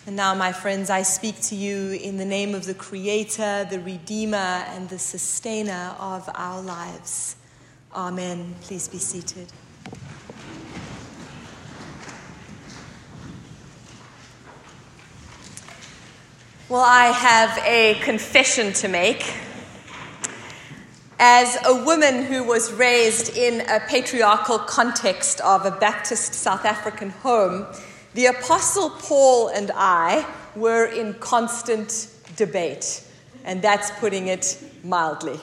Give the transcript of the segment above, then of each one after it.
And now, my friends, I speak to you in the name of the Creator, the Redeemer, and the Sustainer of our lives. Amen. Please be seated. Well, I have a confession to make. As a woman who was raised in a patriarchal context of a Baptist South African home, the Apostle Paul and I were in constant debate, and that's putting it mildly.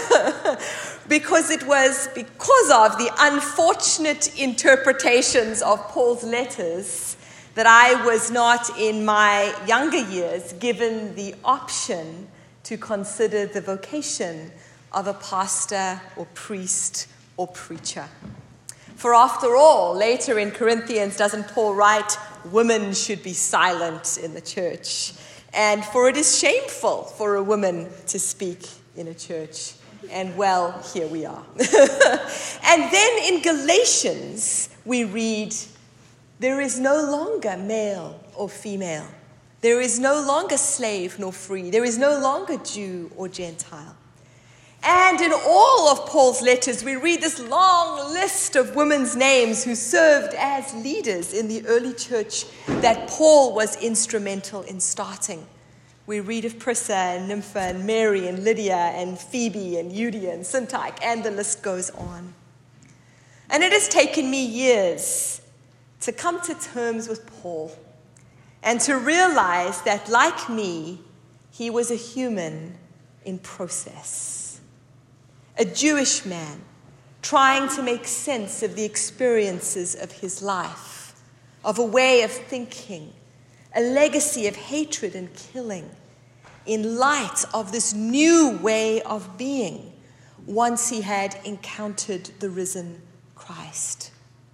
Because it was because of the unfortunate interpretations of Paul's letters that I was not, in my younger years, given the option to consider the vocation of a pastor or priest or preacher. For after all, later in Corinthians, doesn't Paul write, women should be silent in the church? And for it is shameful for a woman to speak in a church. And well, here we are. And then in Galatians, we read, there is no longer male or female. There is no longer slave nor free. There is no longer Jew or Gentile. And in all of Paul's letters, we read this long list of women's names who served as leaders in the early church that Paul was instrumental in starting. We read of Prisca and Nympha and Mary and Lydia and Phoebe and Euodia and Syntyche, and the list goes on. And it has taken me years to come to terms with Paul and to realize that, like me, he was a human in process. A Jewish man trying to make sense of the experiences of his life, of a way of thinking, a legacy of hatred and killing, in light of this new way of being once he had encountered the risen Christ.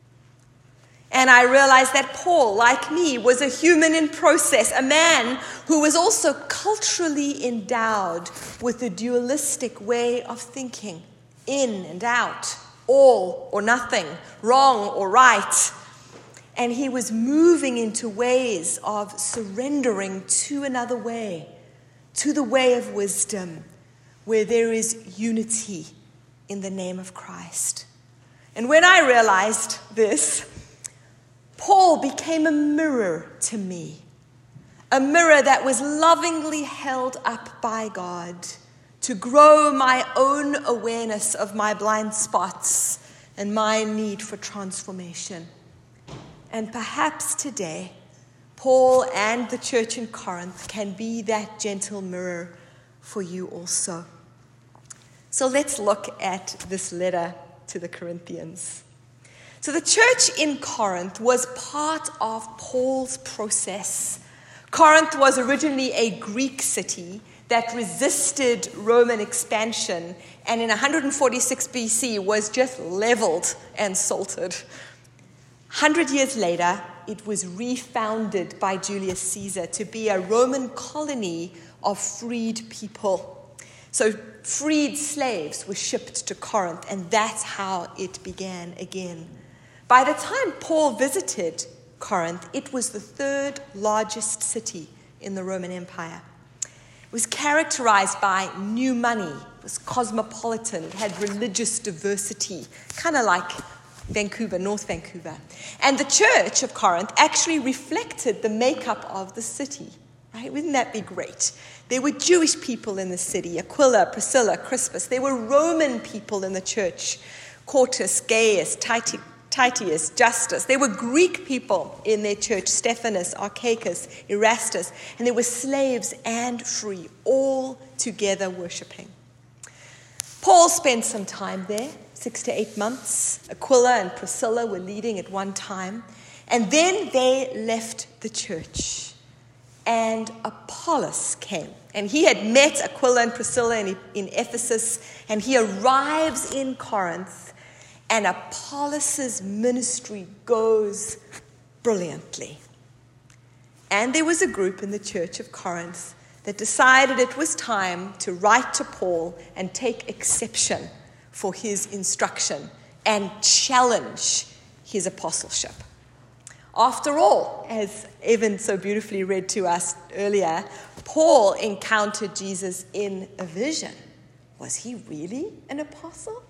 And I realized that Paul, like me, was a human in process, a man who was also culturally endowed with a dualistic way of thinking, in and out, all or nothing, wrong or right. And he was moving into ways of surrendering to another way, to the way of wisdom, where there is unity in the name of Christ. And when I realized this, Paul became a mirror to me, a mirror that was lovingly held up by God to grow my own awareness of my blind spots and my need for transformation. And perhaps today, Paul and the church in Corinth can be that gentle mirror for you also. So let's look at this letter to the Corinthians. So the church in Corinth was part of Paul's process. Corinth was originally a Greek city that resisted Roman expansion, and in 146 BC was just leveled and salted. 100 years later, it was refounded by Julius Caesar to be a Roman colony of freed people. So freed slaves were shipped to Corinth, and that's how it began again. By the time Paul visited Corinth, it was the third largest city in the Roman Empire. It was characterized by new money. It was cosmopolitan. It had religious diversity, kind of like Vancouver, North Vancouver. And the church of Corinth actually reflected the makeup of the city, right? Wouldn't that be great? There were Jewish people in the city, Aquila, Priscilla, Crispus. There were Roman people in the church, Quartus, Gaius, Titius, Justus. There were Greek people in their church, Stephanus, Archicus, Erastus, and there were slaves and free, all together worshiping. Paul spent some time there, 6 to 8 months. Aquila and Priscilla were leading at one time, and then they left the church, and Apollos came. And he had met Aquila and Priscilla in Ephesus, and he arrives in Corinth, and Apollos' ministry goes brilliantly. And there was a group in the church of Corinth that decided it was time to write to Paul and take exception for his instruction and challenge his apostleship. After all, as Evan so beautifully read to us earlier, Paul encountered Jesus in a vision. Was he really an apostle?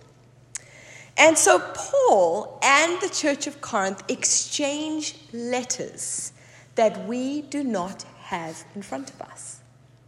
And so Paul and the church of Corinth exchange letters that we do not have in front of us.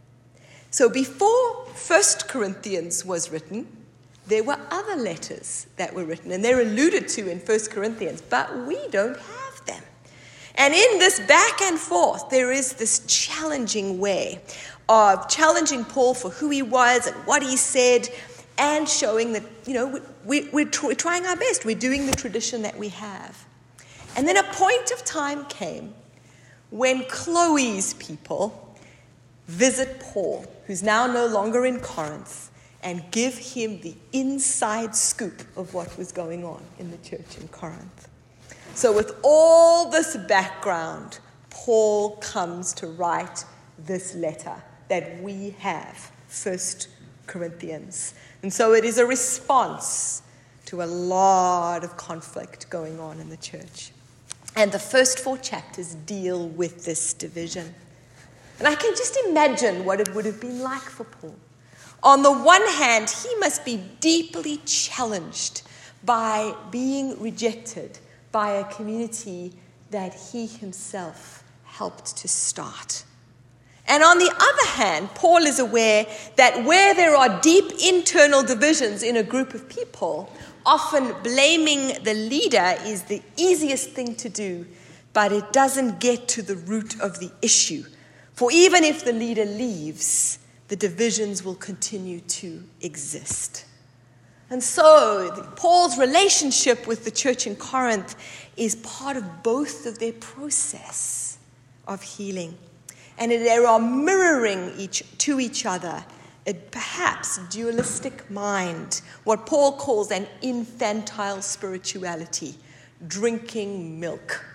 So before 1 Corinthians was written, there were other letters that were written, and they're alluded to in 1 Corinthians, but we don't have them. And in this back and forth, there is this challenging way of challenging Paul for who he was and what he said, and showing that, we're trying our best. We're doing the tradition that we have. And then a point of time came when Chloe's people visit Paul, who's now no longer in Corinth, and give him the inside scoop of what was going on in the church in Corinth. So with all this background, Paul comes to write this letter that we have, 1 Corinthians. And so it is a response to a lot of conflict going on in the church. And the first 4 chapters deal with this division. And I can just imagine what it would have been like for Paul. On the one hand, he must be deeply challenged by being rejected by a community that he himself helped to start. And on the other hand, Paul is aware that where there are deep internal divisions in a group of people, often blaming the leader is the easiest thing to do, but it doesn't get to the root of the issue. For even if the leader leaves, the divisions will continue to exist. And so Paul's relationship with the church in Corinth is part of both of their process of healing. And they are mirroring to each other a perhaps dualistic mind, what Paul calls an infantile spirituality, drinking milk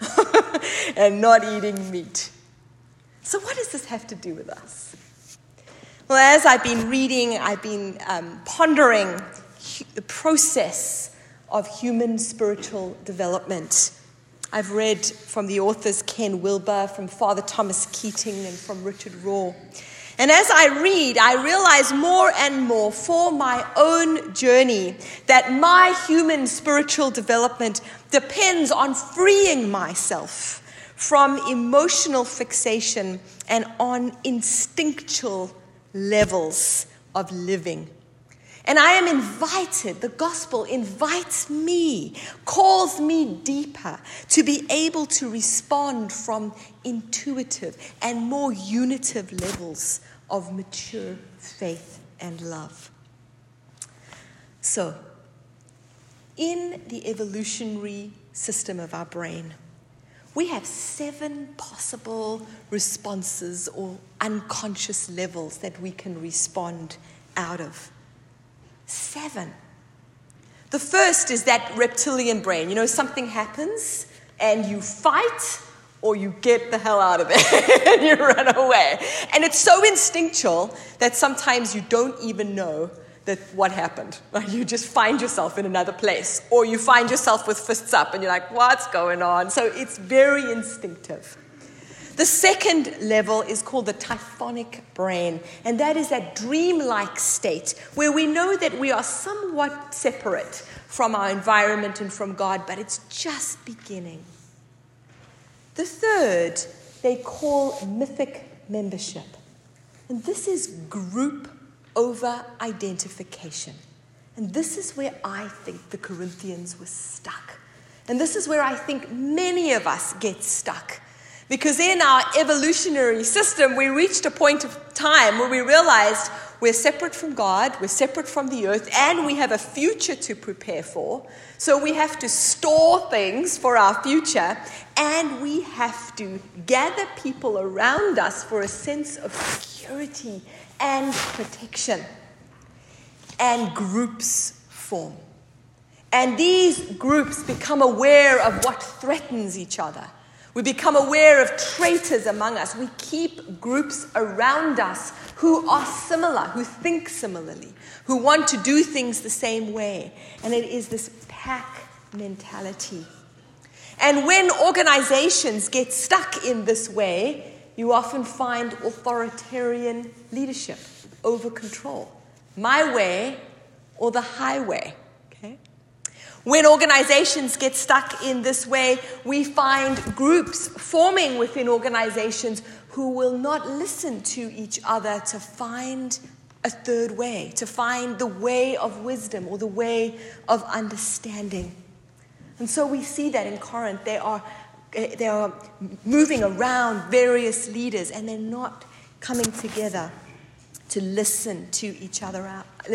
and not eating meat. So what does this have to do with us? Well, as I've been reading, I've been pondering the process of human spiritual development. I've read from the authors Ken Wilber, from Father Thomas Keating, and from Richard Rohr. And as I read, I realize more and more for my own journey that my human spiritual development depends on freeing myself from emotional fixation and on instinctual levels of living. And I am invited, the gospel invites me, calls me deeper to be able to respond from intuitive and more unitive levels of mature faith and love. So, in the evolutionary system of our brain, we have 7 possible responses or unconscious levels that we can respond out of. 7. The first is that reptilian brain. Something happens and you fight or you get the hell out of it and you run away. And it's so instinctual that sometimes you don't even know that what happened. You just find yourself in another place, or you find yourself with fists up and you're like, what's going on? So it's very instinctive. The second level is called the typhonic brain, and that is that dreamlike state where we know that we are somewhat separate from our environment and from God, but it's just beginning. The third, they call mythic membership, and this is group over identification. And this is where I think the Corinthians were stuck. And this is where I think many of us get stuck. Because in our evolutionary system, we reached a point of time where we realized we're separate from God, we're separate from the earth, and we have a future to prepare for. So we have to store things for our future, and we have to gather people around us for a sense of security and protection. And groups form. And these groups become aware of what threatens each other. We become aware of traitors among us. We keep groups around us who are similar, who think similarly, who want to do things the same way. And it is this pack mentality. And when organizations get stuck in this way, you often find authoritarian leadership over control. My way or the highway. Okay? When organizations get stuck in this way, we find groups forming within organizations who will not listen to each other to find a third way, to find the way of wisdom or the way of understanding. And so we see that in Corinth. They are moving around various leaders, and they're not coming together to listen to each other.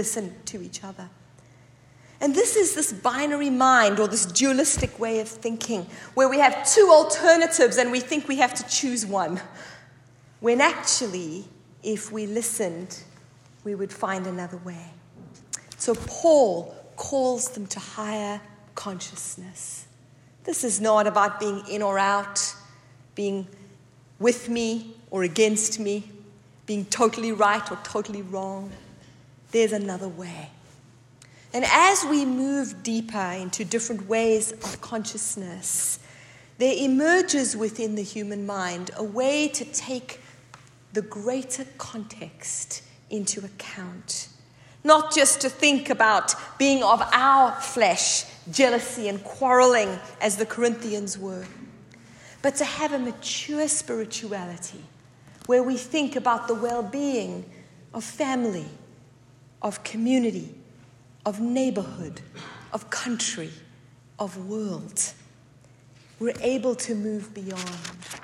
And this is this binary mind, or this dualistic way of thinking, where we have two alternatives and we think we have to choose one. When actually, if we listened, we would find another way. So Paul calls them to higher consciousness. This is not about being in or out, being with me or against me, being totally right or totally wrong. There's another way. And as we move deeper into different ways of consciousness, there emerges within the human mind a way to take the greater context into account. Not just to think about being of our flesh, jealousy and quarreling as the Corinthians were, but to have a mature spirituality where we think about the well-being of family, of community, of neighborhood, of country, of world. We're able to move beyond.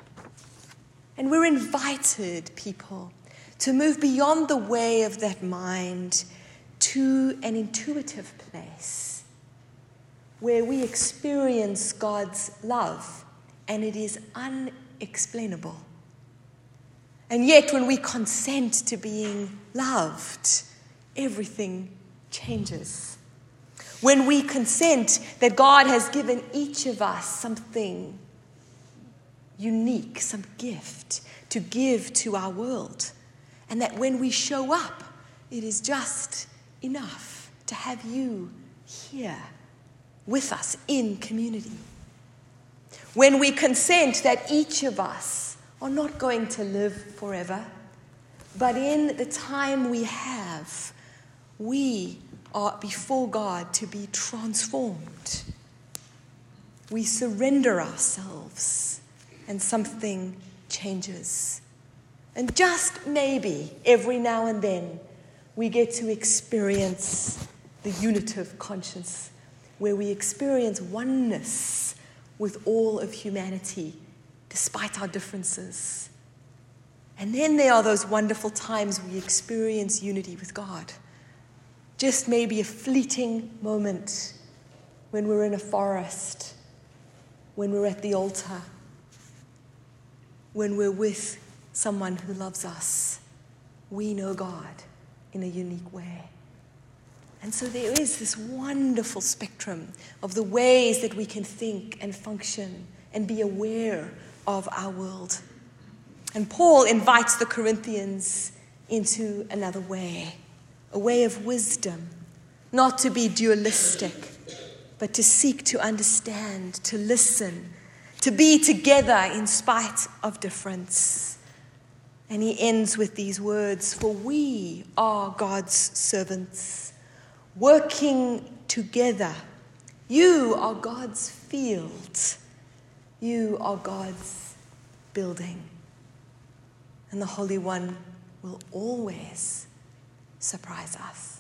And we're invited, people, to move beyond the way of that mind to an intuitive place where we experience God's love, and it is unexplainable. And yet, when we consent to being loved, everything changes. When we consent that God has given each of us something unique, some gift to give to our world, and that when we show up, it is just enough to have you here with us in community. When we consent that each of us are not going to live forever, but in the time we have, we are before God to be transformed. We surrender ourselves and something changes. And just maybe every now and then we get to experience the unitive conscience, where we experience oneness with all of humanity despite our differences. And then there are those wonderful times we experience unity with God. Just maybe a fleeting moment when we're in a forest, when we're at the altar, when we're with someone who loves us. We know God in a unique way. And so there is this wonderful spectrum of the ways that we can think and function and be aware of our world. And Paul invites the Corinthians into another way, a way of wisdom, not to be dualistic, but to seek to understand, to listen, to be together in spite of difference. And he ends with these words, "For we are God's servants, working together. You are God's field. You are God's building. And the Holy One will always surprise us."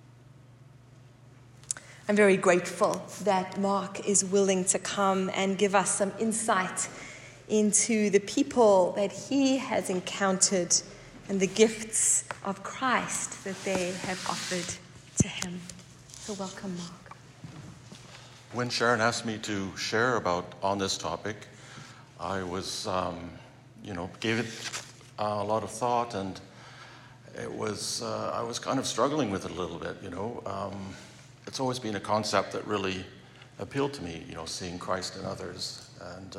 I'm very grateful that Mark is willing to come and give us some insight into the people that he has encountered and the gifts of Christ that they have offered to him. So welcome, Mark. When Sharon asked me to share on this topic, I was, gave it a lot of thought, and I was kind of struggling with it a little bit, It's always been a concept that really appealed to me, seeing Christ in others and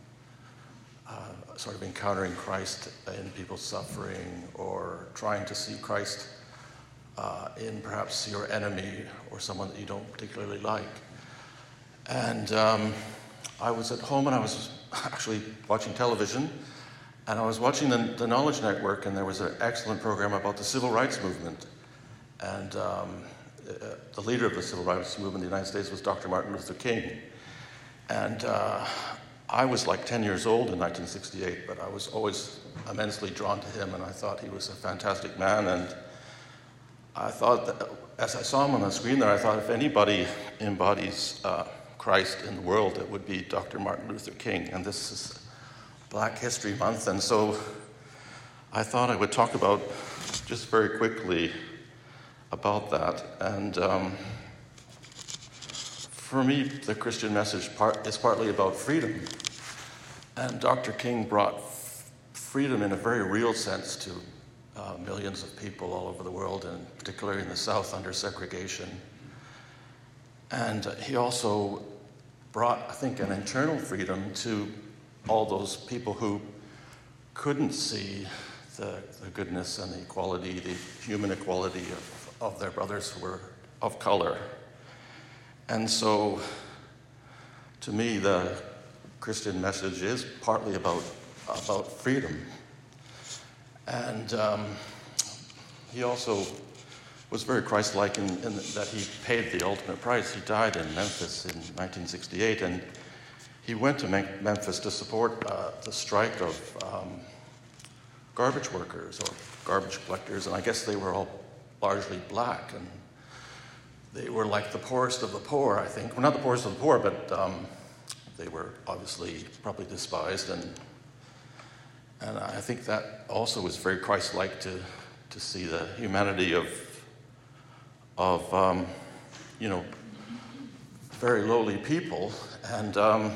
sort of encountering Christ in people's suffering, or trying to see Christ in perhaps your enemy or someone that you don't particularly like. And I was at home and I was actually watching television, and I was watching the Knowledge Network, and there was an excellent program about the civil rights movement. And the leader of the civil rights movement in the United States was Dr. Martin Luther King. And I was like 10 years old in 1968, but I was always immensely drawn to him, and I thought he was a fantastic man. And I thought that, as I saw him on the screen there, I thought if anybody embodies Christ in the world, it would be Dr. Martin Luther King. And this is Black History Month, and so I thought I would talk about, just very quickly, about that. And for me, the Christian message is partly about freedom. And Dr. King brought freedom in a very real sense to millions of people all over the world, and particularly in the South under segregation. And he also brought, I think, an internal freedom to all those people who couldn't see the goodness and the equality, the human equality of their brothers who were of color. And so, to me, the Christian message is partly about freedom. And he also was very Christ-like in that he paid the ultimate price. He died in Memphis in 1968, and he went to Memphis to support the strike of garbage workers or garbage collectors, and I guess they were all largely black, and they were like the poorest of the poor, I think. Well, not the poorest of the poor, but they were obviously probably despised, and I think that also was very Christ-like to see the humanity of very lowly people. And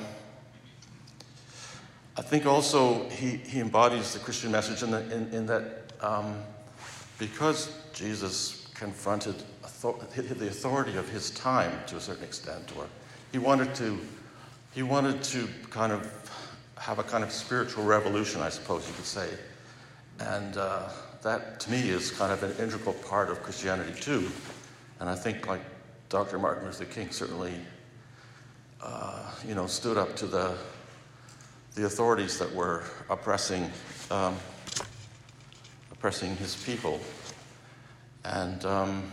I think also he embodies the Christian message in that because Jesus confronted the authority of his time to a certain extent, or he wanted to kind of have a kind of spiritual revolution, I suppose you could say. And that, to me, is kind of an integral part of Christianity, too. And I think, like Dr. Martin Luther King certainly, stood up to the authorities that were oppressing his people. And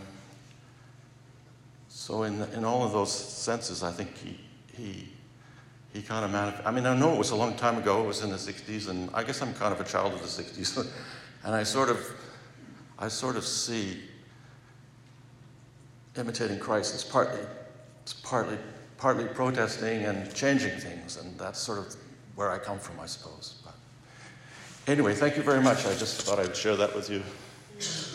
so in all of those senses, I think he kind of I know it was a long time ago. It was in the 60s, and I guess I'm kind of a child of the 60s. And I sort of see imitating Christ as partly protesting and changing things, and that's sort of where I come from, I suppose. But anyway, thank you very much. I just thought I'd share that with you.